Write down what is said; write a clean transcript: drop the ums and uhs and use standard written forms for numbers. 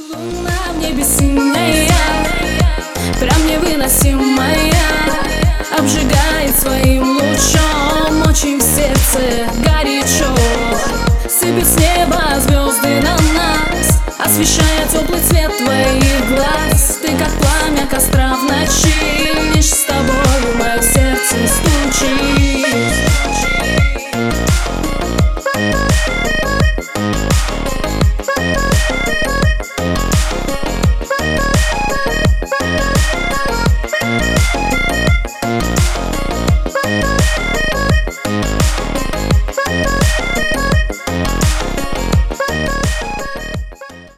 Луна в небе синяя, прям невыносимая, обжигает своим лучом, очень в сердце горячо. Сыпет с неба звезды на нас, освещая